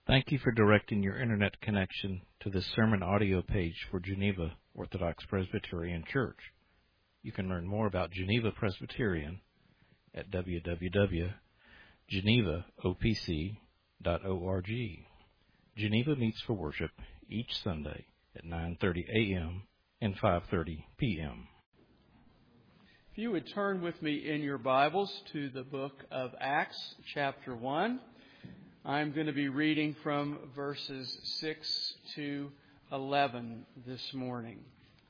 Thank you for directing your internet connection to the sermon audio page for Geneva Orthodox Presbyterian Church. You can learn more about Geneva Presbyterian at www.genevaopc.org. Geneva meets for worship each Sunday at 9:30 a.m. and 5:30 p.m. If you would turn with me in your Bibles to the book of Acts, chapter 1. I'm going to be reading from verses 6 to 11 this morning.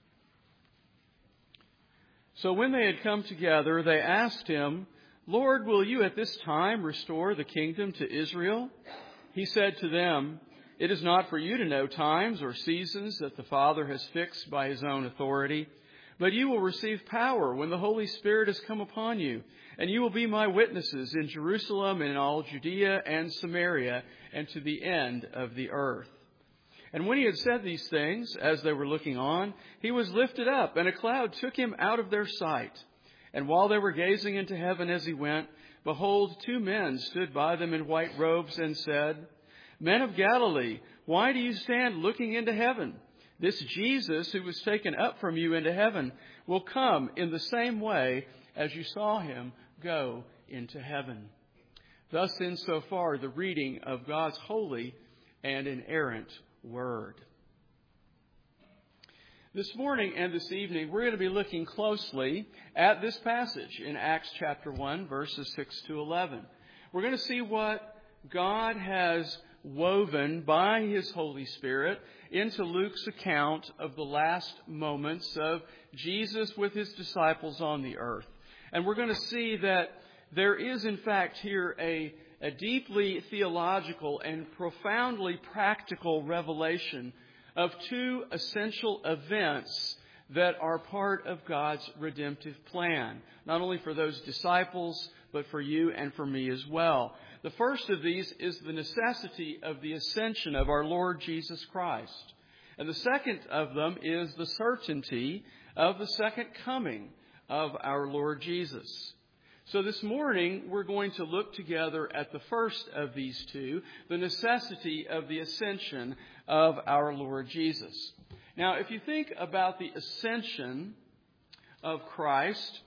So when they had come together, they asked him, "Lord, will you at this time restore the kingdom to Israel?" He said to them, "It is not for you to know times or seasons that the Father has fixed by his own authority, but you will receive power when the Holy Spirit has come upon you, and you will be my witnesses in Jerusalem and in all Judea and Samaria and to the end of the earth." And when he had said these things, as they were looking on, he was lifted up, and a cloud took him out of their sight. And while they were gazing into heaven as he went, behold, two men stood by them in white robes and said, "Men of Galilee, why do you stand looking into heaven? This Jesus who was taken up from you into heaven will come in the same way as you saw him go into heaven." Thus, insofar, the reading of God's holy and inerrant word. This morning and this evening, we're going to be looking closely at this passage in Acts chapter 1, verses 6 to 11. We're going to see what God has woven by his Holy Spirit into Luke's account of the last moments of Jesus with his disciples on the earth. And we're going to see that there is, in fact, here a deeply theological and profoundly practical revelation of two essential events that are part of God's redemptive plan, not only for those disciples, but for you and for me as well. The first of these is the necessity of the ascension of our Lord Jesus Christ. And the second of them is the certainty of the second coming of our Lord Jesus. So this morning, we're going to look together at the first of these two, the necessity of the ascension of our Lord Jesus. Now, if you think about the ascension of Christ,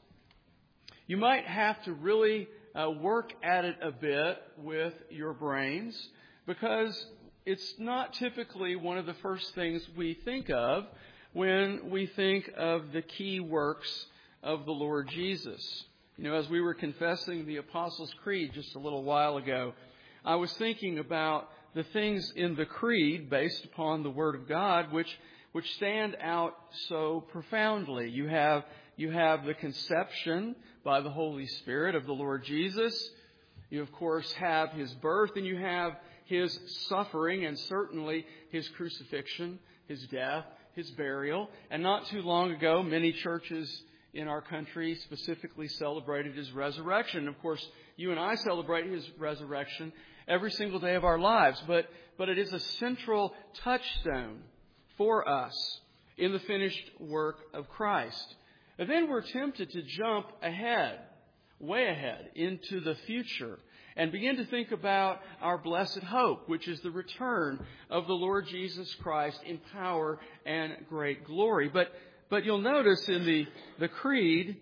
you might have to really work at it a bit with your brains, because it's not typically one of the first things we think of when we think of the key works of the Lord Jesus. You know, as we were confessing the Apostles' Creed just a little while ago, I was thinking about the things in the Creed based upon the Word of God which stand out so profoundly. You have the conception by the Holy Spirit of the Lord Jesus. You, of course, have his birth, and you have his suffering, and certainly his crucifixion, his death, his burial. And not too long ago, many churches in our country specifically celebrated his resurrection. Of course, you and I celebrate his resurrection every single day of our lives, but it is a central touchstone for us in the finished work of Christ. And then we're tempted to jump ahead, way ahead, into the future and begin to think about our blessed hope, which is the return of the Lord Jesus Christ in power and great glory. But you'll notice in the Creed,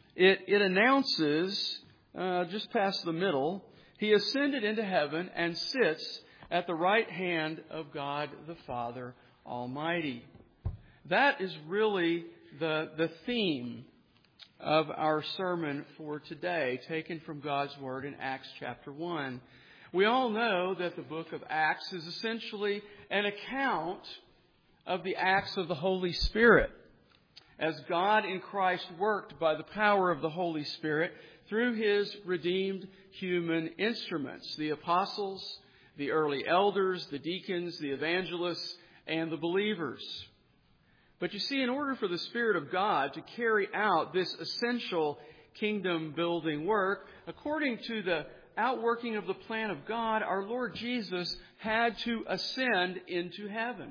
it announces, just past the middle, he ascended into heaven and sits at the right hand of God the Father Almighty. That is really the theme of our sermon for today, taken from God's Word in Acts chapter 1. We all know that the book of Acts is essentially an account of the acts of the Holy Spirit, as God in Christ worked by the power of the Holy Spirit through his redeemed human instruments, the apostles, the early elders, the deacons, the evangelists, and the believers. But you see, in order for the Spirit of God to carry out this essential kingdom-building work, according to the outworking of the plan of God, our Lord Jesus had to ascend into heaven.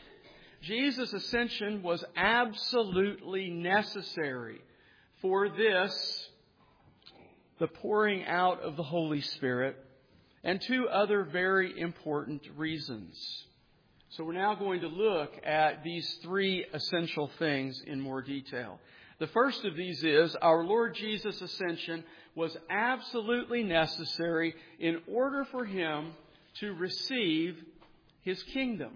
Jesus' ascension was absolutely necessary for this, the pouring out of the Holy Spirit, and two other very important reasons. So we're now going to look at these three essential things in more detail. The first of these is our Lord Jesus' ascension was absolutely necessary in order for Him to receive His kingdom.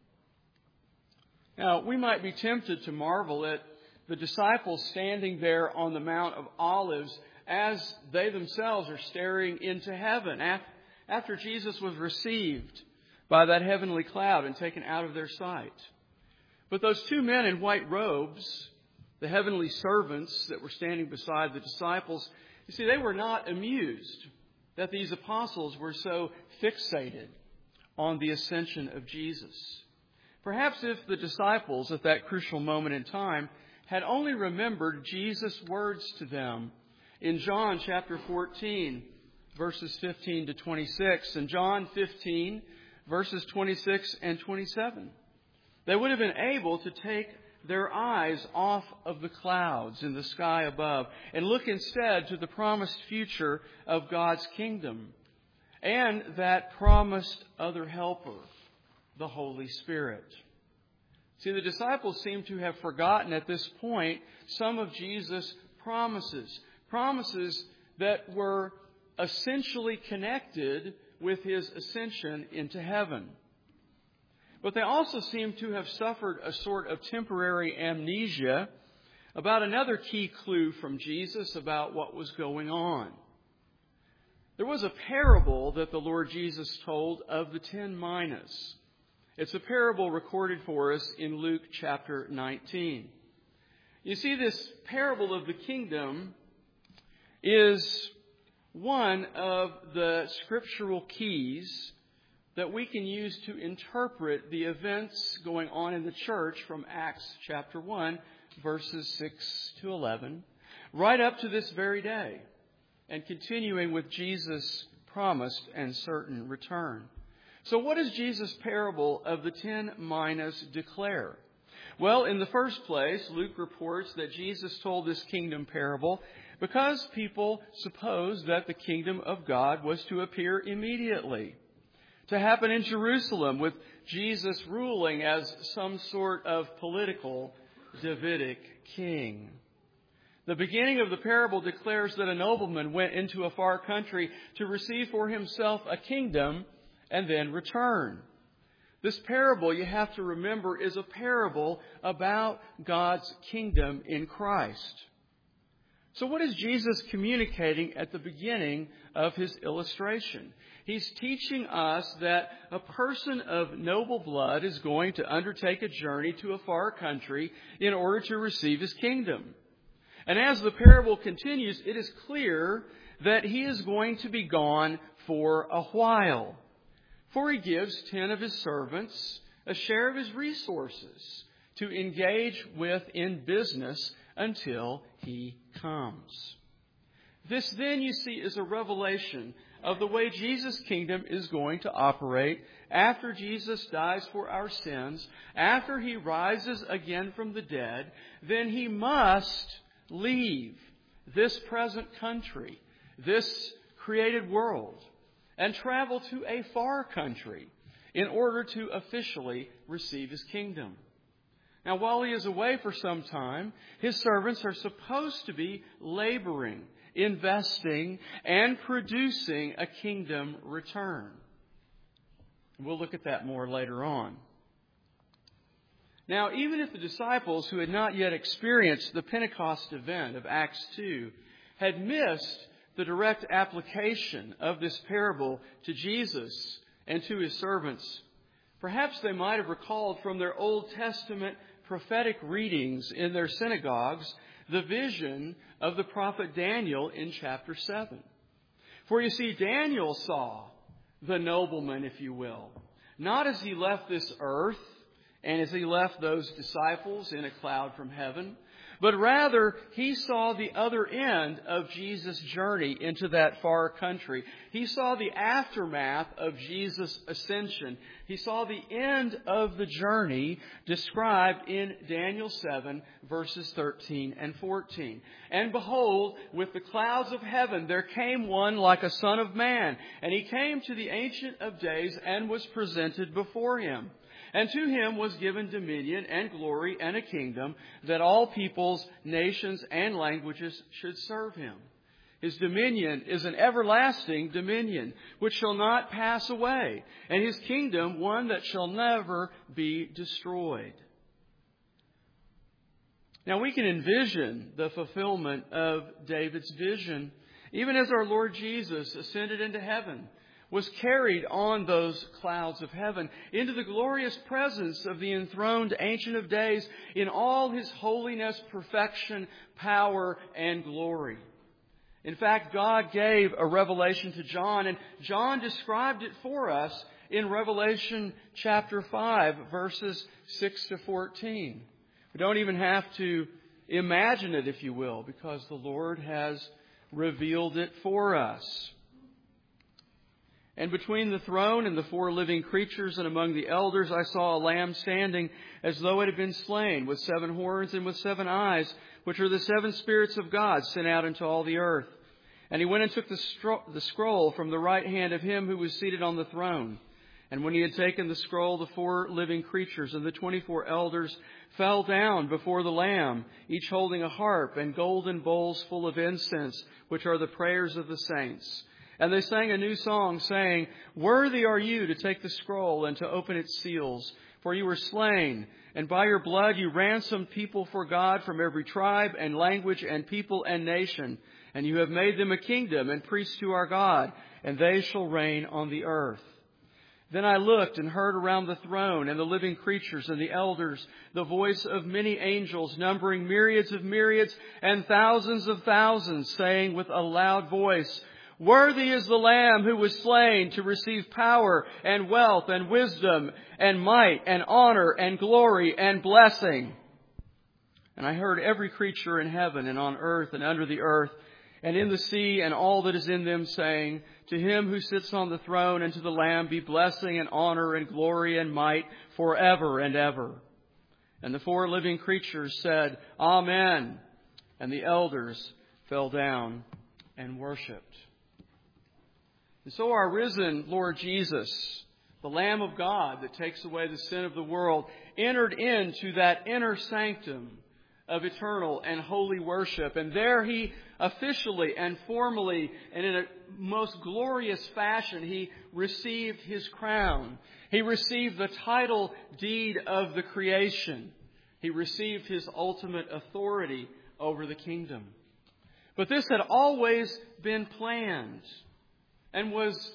Now, we might be tempted to marvel at the disciples standing there on the Mount of Olives as they themselves are staring into heaven after Jesus was received by that heavenly cloud and taken out of their sight. But those two men in white robes, the heavenly servants that were standing beside the disciples, you see, they were not amused that these apostles were so fixated on the ascension of Jesus. Perhaps if the disciples at that crucial moment in time had only remembered Jesus' words to them in John chapter 14, verses 15 to 26, and John 15, verses 26 and 27, they would have been able to take their eyes off of the clouds in the sky above and look instead to the promised future of God's kingdom and that promised other helper, the Holy Spirit. See, the disciples seem to have forgotten at this point some of Jesus' promises that were essentially connected with His ascension into heaven. But they also seem to have suffered a sort of temporary amnesia about another key clue from Jesus about what was going on. There was a parable that the Lord Jesus told of the 10 minas. It's a parable recorded for us in Luke chapter 19. You see, this parable of the kingdom is one of the scriptural keys that we can use to interpret the events going on in the church from Acts chapter 1, verses 6 to 11, right up to this very day, and continuing with Jesus' promised and certain return. So what does Jesus' parable of the 10 minas declare? Well, in the first place, Luke reports that Jesus told this kingdom parable because people supposed that the kingdom of God was to appear immediately, to happen in Jerusalem with Jesus ruling as some sort of political Davidic king. The beginning of the parable declares that a nobleman went into a far country to receive for himself a kingdom and then return. This parable, you have to remember, is a parable about God's kingdom in Christ. So what is Jesus communicating at the beginning of His illustration? He's teaching us that a person of noble blood is going to undertake a journey to a far country in order to receive His kingdom. And as the parable continues, it is clear that he is going to be gone for a while. For he gives 10 of his servants a share of his resources to engage with in business until he comes. This then, you see, is a revelation of the way Jesus' kingdom is going to operate after Jesus dies for our sins, after He rises again from the dead. Then He must leave this present country, this created world, and travel to a far country in order to officially receive His kingdom. Now, while He is away for some time, His servants are supposed to be laboring, investing, and producing a kingdom return. We'll look at that more later on. Now, even if the disciples who had not yet experienced the Pentecost event of Acts 2 had missed the direct application of this parable to Jesus and to His servants, perhaps they might have recalled from their Old Testament prophetic readings in their synagogues the vision of the prophet Daniel in chapter 7. For you see, Daniel saw the nobleman, if you will, not as he left this earth and as he left those disciples in a cloud from heaven, but rather he saw the other end of Jesus' journey into that far country. He saw the aftermath of Jesus' ascension. He saw the end of the journey described in Daniel 7, verses 13 and 14. And behold, with the clouds of heaven there came one like a son of man, and he came to the Ancient of Days and was presented before him. And to him was given dominion and glory and a kingdom, that all peoples, nations, and languages should serve him. His dominion is an everlasting dominion, which shall not pass away, and his kingdom one that shall never be destroyed. Now we can envision the fulfillment of David's vision, even as our Lord Jesus ascended into heaven, was carried on those clouds of heaven into the glorious presence of the enthroned Ancient of Days in all his holiness, perfection, power, and glory. In fact, God gave a revelation to John, and John described it for us in Revelation chapter 5, verses 6 to 14. We don't even have to imagine it, if you will, because the Lord has revealed it for us. And between the throne and the four living creatures and among the elders, I saw a lamb standing as though it had been slain, with 7 horns and with 7 eyes, which are the 7 spirits of God sent out into all the earth. And he went and took the scroll from the right hand of him who was seated on the throne. And when he had taken the scroll, the 4 living creatures and the 24 elders fell down before the Lamb, each holding a harp and golden bowls full of incense, which are the prayers of the saints. And they sang a new song, saying, "Worthy are you to take the scroll and to open its seals, for you were slain, and by your blood you ransomed people for God from every tribe and language and people and nation. And you have made them a kingdom and priests to our God, and they shall reign on the earth." Then I looked and heard around the throne and the living creatures and the elders the voice of many angels, numbering myriads of myriads and thousands of thousands, saying with a loud voice, "Worthy is the Lamb who was slain to receive power and wealth and wisdom and might and honor and glory and blessing." And I heard every creature in heaven and on earth and under the earth and in the sea and all that is in them, saying, "To him who sits on the throne and to the Lamb be blessing and honor and glory and might forever and ever." And the 4 living creatures said, "Amen." And the elders fell down and worshipped. And so our risen Lord Jesus, the Lamb of God that takes away the sin of the world, entered into that inner sanctum of eternal and holy worship. And there he officially and formally and in a most glorious fashion, he received his crown. He received the title deed of the creation. He received his ultimate authority over the kingdom. But this had always been planned and was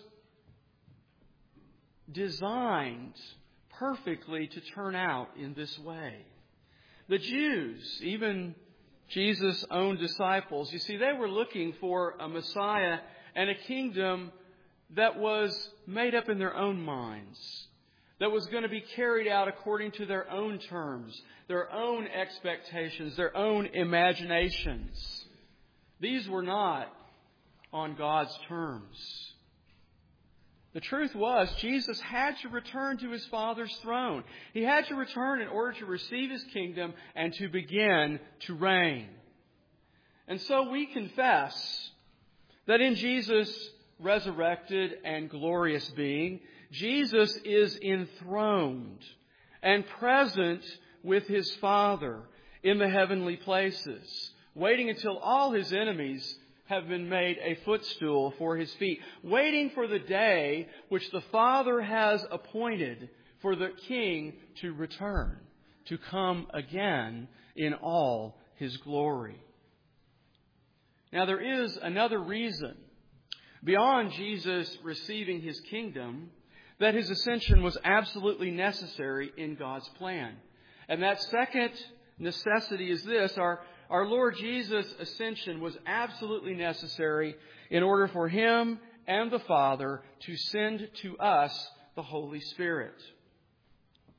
designed perfectly to turn out in this way. The Jews, even Jesus' own disciples, you see, they were looking for a Messiah and a kingdom that was made up in their own minds, that was going to be carried out according to their own terms, their own expectations, their own imaginations. These were not on God's terms. The truth was, Jesus had to return to his Father's throne. He had to return in order to receive his kingdom and to begin to reign. And so we confess that in Jesus' resurrected and glorious being, Jesus is enthroned and present with his Father in the heavenly places, waiting until all his enemies have been made a footstool for his feet, waiting for the day which the Father has appointed for the King to return, to come again in all his glory. Now there is another reason, beyond Jesus receiving his kingdom, that his ascension was absolutely necessary in God's plan. And that second necessity is this: Our Lord Jesus' ascension was absolutely necessary in order for him and the Father to send to us the Holy Spirit.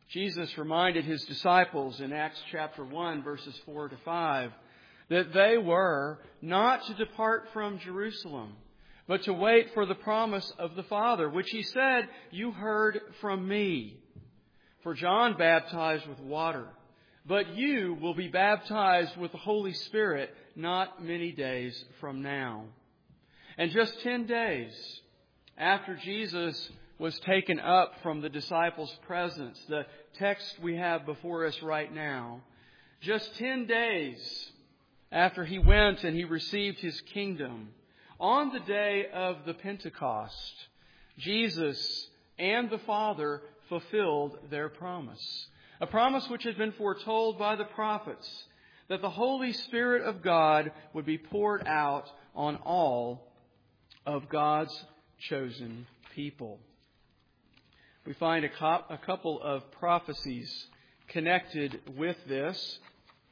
Jesus reminded his disciples in Acts chapter 1, verses 4 to 5, that they were not to depart from Jerusalem, but to wait for the promise of the Father, which he said, "You heard from me. For John baptized with water, but you will be baptized with the Holy Spirit not many days from now." And just 10 days after Jesus was taken up from the disciples' presence, the text we have before us right now, just 10 days after he went and he received his kingdom, on the day of the Pentecost, Jesus and the Father fulfilled their promise. A promise which had been foretold by the prophets, that the Holy Spirit of God would be poured out on all of God's chosen people. We find a couple of prophecies connected with this.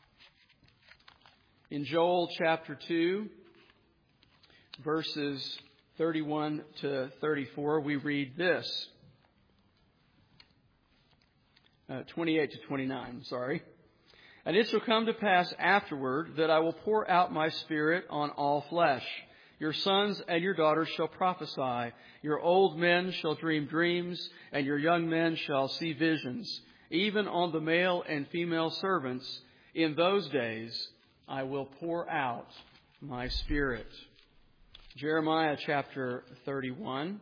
In Joel chapter 2, verses 31 to 34, we read this. 28 to 29, sorry. "And it shall come to pass afterward that I will pour out my Spirit on all flesh. Your sons and your daughters shall prophesy. Your old men shall dream dreams, and your young men shall see visions. Even on the male and female servants, in those days I will pour out my Spirit." Jeremiah chapter 31,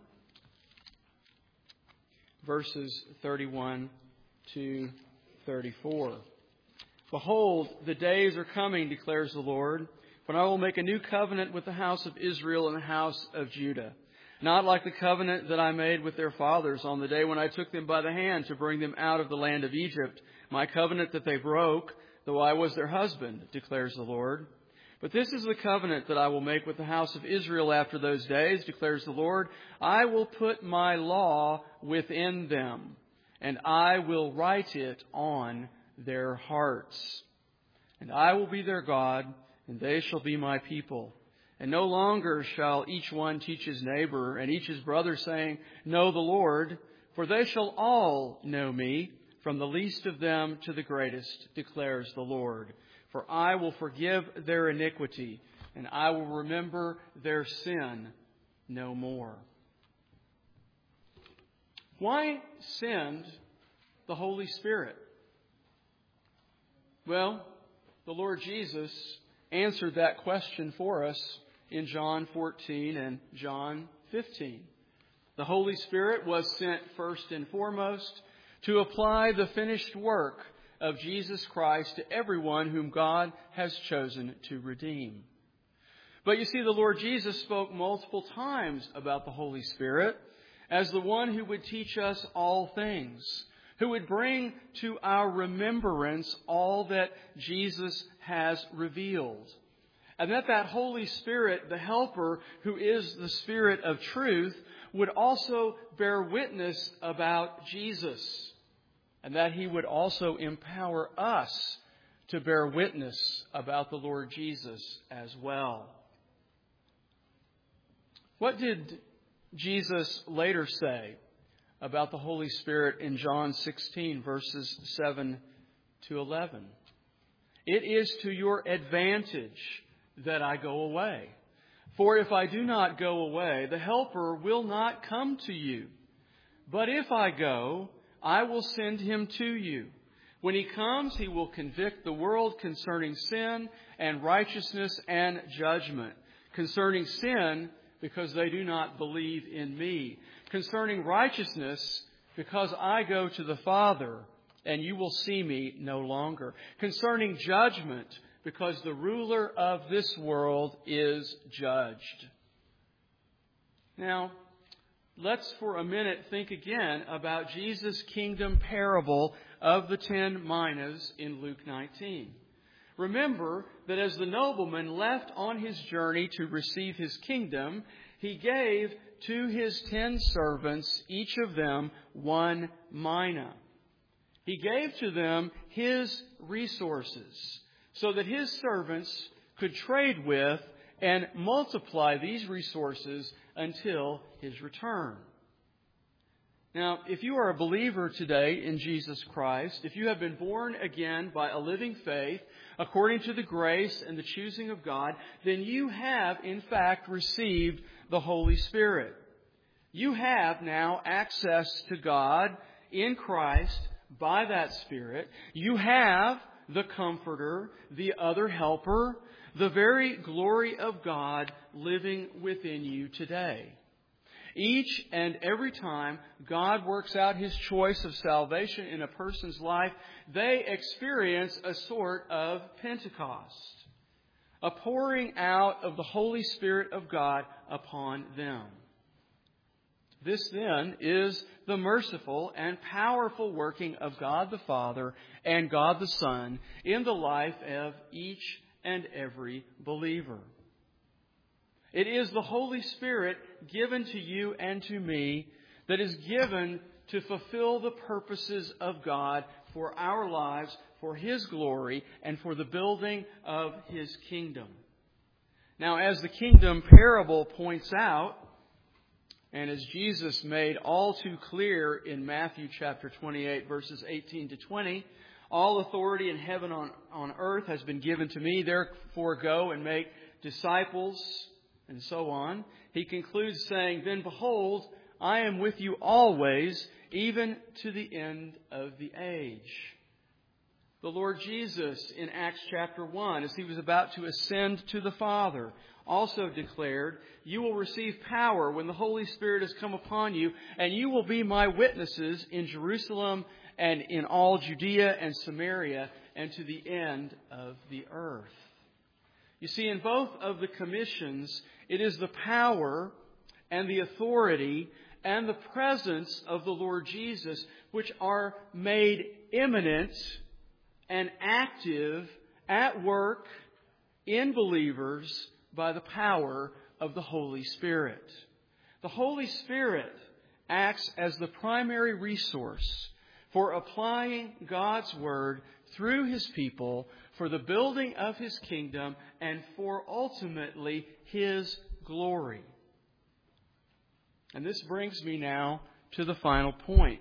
verses 31 to 34. "Behold, the days are coming, declares the Lord, when I will make a new covenant with the house of Israel and the house of Judah. Not like the covenant that I made with their fathers on the day when I took them by the hand to bring them out of the land of Egypt, my covenant that they broke, though I was their husband, declares the Lord. But this is the covenant that I will make with the house of Israel after those days, declares the Lord. I will put my law within them, and I will write it on their hearts. And I will be their God, and they shall be my people. And no longer shall each one teach his neighbor and each his brother, saying, 'Know the Lord,' for they shall all know me, from the least of them to the greatest, declares the Lord. For I will forgive their iniquity, and I will remember their sin no more." Why send the Holy Spirit? Well, the Lord Jesus answered that question for us in John 14 and John 15. The Holy Spirit was sent first and foremost to apply the finished work of Jesus Christ to everyone whom God has chosen to redeem. But you see, the Lord Jesus spoke multiple times about the Holy Spirit as the one who would teach us all things, who would bring to our remembrance all that Jesus has revealed. And that Holy Spirit, the Helper, who is the Spirit of truth, would also bear witness about Jesus. And that He would also empower us to bear witness about the Lord Jesus as well. What did Jesus later say about the Holy Spirit in John 16, verses 7 to 11? "It is to your advantage that I go away. For if I do not go away, the Helper will not come to you. But if I go, I will send him to you. When he comes, he will convict the world concerning sin and righteousness and judgment. Concerning sin, because they do not believe in me. Concerning righteousness, because I go to the Father, and you will see me no longer. Concerning judgment, because the ruler of this world is judged." Now, let's for a minute think again about Jesus' kingdom parable of the 10 minas in Luke 19. Remember that as the nobleman left on his journey to receive his kingdom, he gave to his 10 servants, each of them 1 mina. He gave to them his resources so that his servants could trade with and multiply these resources until his return. Now, if you are a believer today in Jesus Christ, if you have been born again by a living faith, according to the grace and the choosing of God, then you have, in fact, received the Holy Spirit. You have now access to God in Christ by that Spirit. You have the Comforter, the other Helper, the very glory of God living within you today. Each and every time God works out His choice of salvation in a person's life, they experience a sort of Pentecost, a pouring out of the Holy Spirit of God upon them. This then is the merciful and powerful working of God the Father and God the Son in the life of each and every believer. It is the Holy Spirit given to you and to me that is given to fulfill the purposes of God for our lives, for His glory, and for the building of His kingdom. Now, as the kingdom parable points out, and as Jesus made all too clear in Matthew chapter 28, verses 18 to 20, all authority in heaven on earth has been given to me, therefore go and make disciples, and so on. He concludes saying, then behold, I am with you always, even to the end of the age. The Lord Jesus in Acts chapter 1, as He was about to ascend to the Father, also declared, you will receive power when the Holy Spirit has come upon you, and you will be my witnesses in Jerusalem and in all Judea and Samaria and to the end of the earth. You see, in both of the commissions, it is the power and the authority and the presence of the Lord Jesus which are made imminent and active at work in believers by the power of the Holy Spirit. The Holy Spirit acts as the primary resource for applying God's Word through His people for the building of His kingdom and for ultimately His glory. And this brings me now to the final point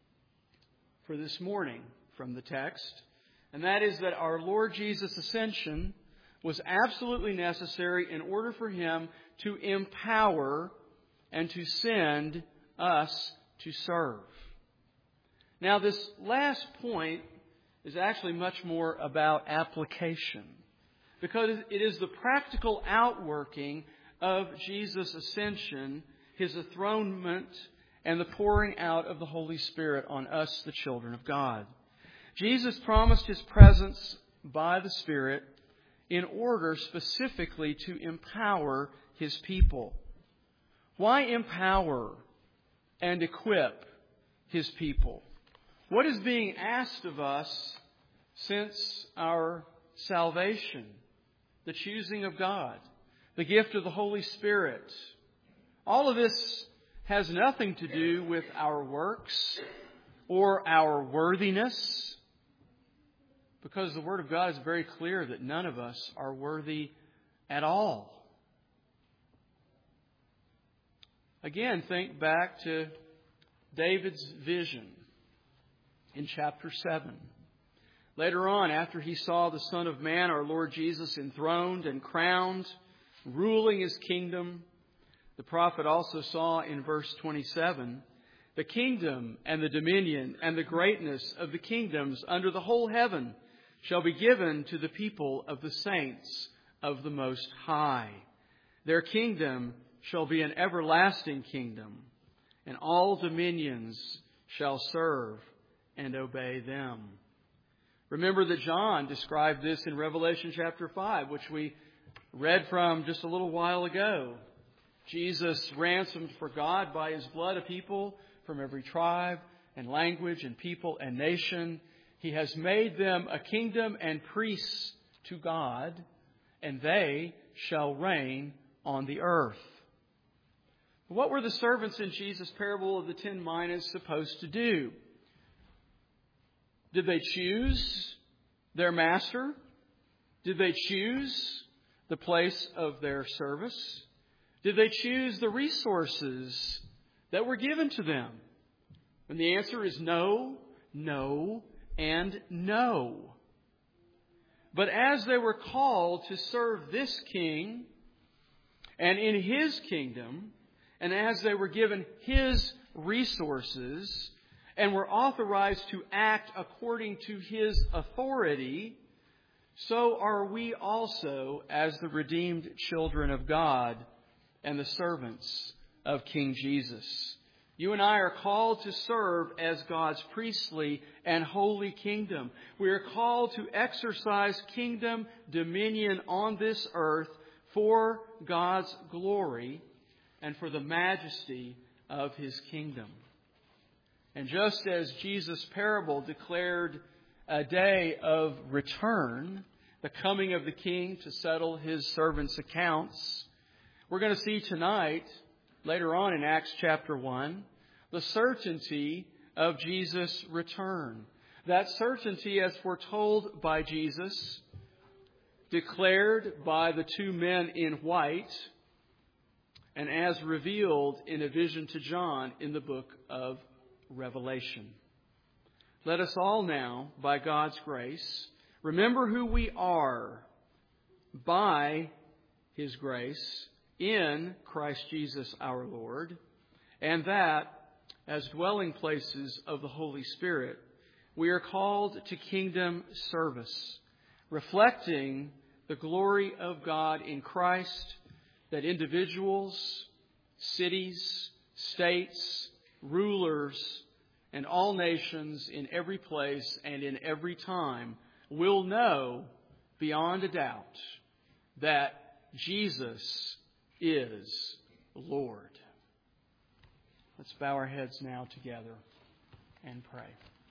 for this morning from the text, and that is that our Lord Jesus' ascension was absolutely necessary in order for Him to empower and to send us to serve. Now, this last point is actually much more about application, because it is the practical outworking of Jesus' ascension, His enthronement, and the pouring out of the Holy Spirit on us, the children of God. Jesus promised His presence by the Spirit in order specifically to empower His people. Why empower and equip His people? What is being asked of us since our salvation, the choosing of God, the gift of the Holy Spirit? All of this has nothing to do with our works or our worthiness, because the Word of God is very clear that none of us are worthy at all. Again, think back to David's vision in chapter 7. Later on, after he saw the Son of Man, our Lord Jesus, enthroned and crowned, ruling His kingdom, the prophet also saw in verse 27, the kingdom and the dominion and the greatness of the kingdoms under the whole heaven shall be given to the people of the saints of the Most High. Their kingdom shall be an everlasting kingdom, and all dominions shall serve and obey them. Remember that John described this in Revelation chapter 5, which we read from just a little while ago. Jesus ransomed for God by His blood a people from every tribe and language and people and nation. He has made them a kingdom and priests to God, and they shall reign on the earth. What were the servants in Jesus' parable of the 10 minas supposed to do? Did they choose their master? Did they choose the place of their service? Did they choose the resources that were given to them? And the answer is no, no, and no. But as they were called to serve this king and in his kingdom, and as they were given his resources and were authorized to act according to his authority, so are we also as the redeemed children of God and the servants of King Jesus. You and I are called to serve as God's priestly and holy kingdom. We are called to exercise kingdom dominion on this earth for God's glory and for the majesty of his kingdom. And just as Jesus' parable declared a day of return, the coming of the king to settle his servants' accounts, we're going to see tonight, later on in Acts chapter 1, the certainty of Jesus' return. That certainty, as foretold by Jesus, declared by the two men in white, and as revealed in a vision to John in the book of Revelation. Let us all now, by God's grace, remember who we are by his grace in Christ Jesus our Lord, and that, as dwelling places of the Holy Spirit, we are called to kingdom service, reflecting the glory of God in Christ, that individuals, cities, states, rulers, and all nations in every place and in every time will know beyond a doubt that Jesus is Lord. Let's bow our heads now together and pray.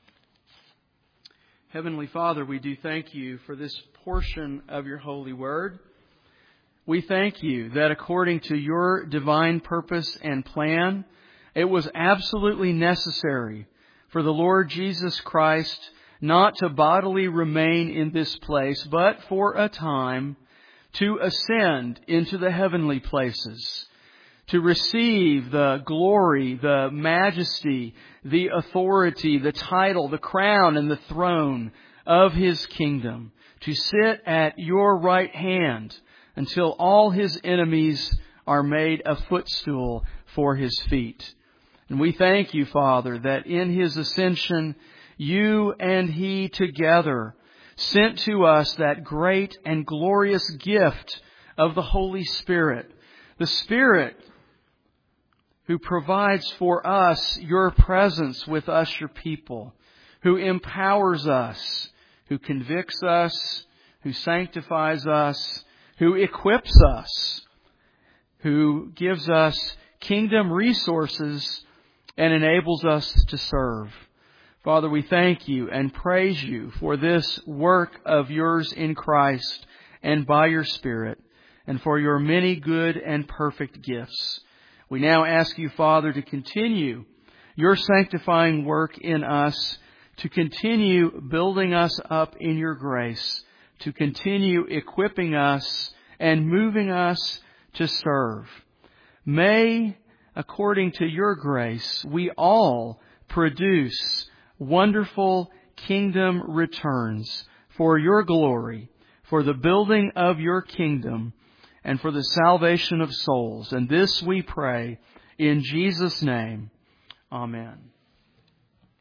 Heavenly Father, we do thank you for this portion of your holy word. We thank you that according to your divine purpose and plan, it was absolutely necessary for the Lord Jesus Christ not to bodily remain in this place, but for a time to ascend into the heavenly places, to receive the glory, the majesty, the authority, the title, the crown, and the throne of his kingdom, to sit at your right hand until all his enemies are made a footstool for his feet. And we thank you, Father, that in his ascension, you and he together sent to us that great and glorious gift of the Holy Spirit, the Spirit who provides for us your presence with us, your people, who empowers us, who convicts us, who sanctifies us, who equips us, who gives us kingdom resources and enables us to serve. Father, we thank you and praise you for this work of yours in Christ and by your Spirit, and for your many good and perfect gifts. We now ask you, Father, to continue your sanctifying work in us, to continue building us up in your grace, to continue equipping us and moving us to serve. May, according to your grace, we all produce wonderful kingdom returns for your glory, for the building of your kingdom, and for the salvation of souls. And this we pray in Jesus' name. Amen.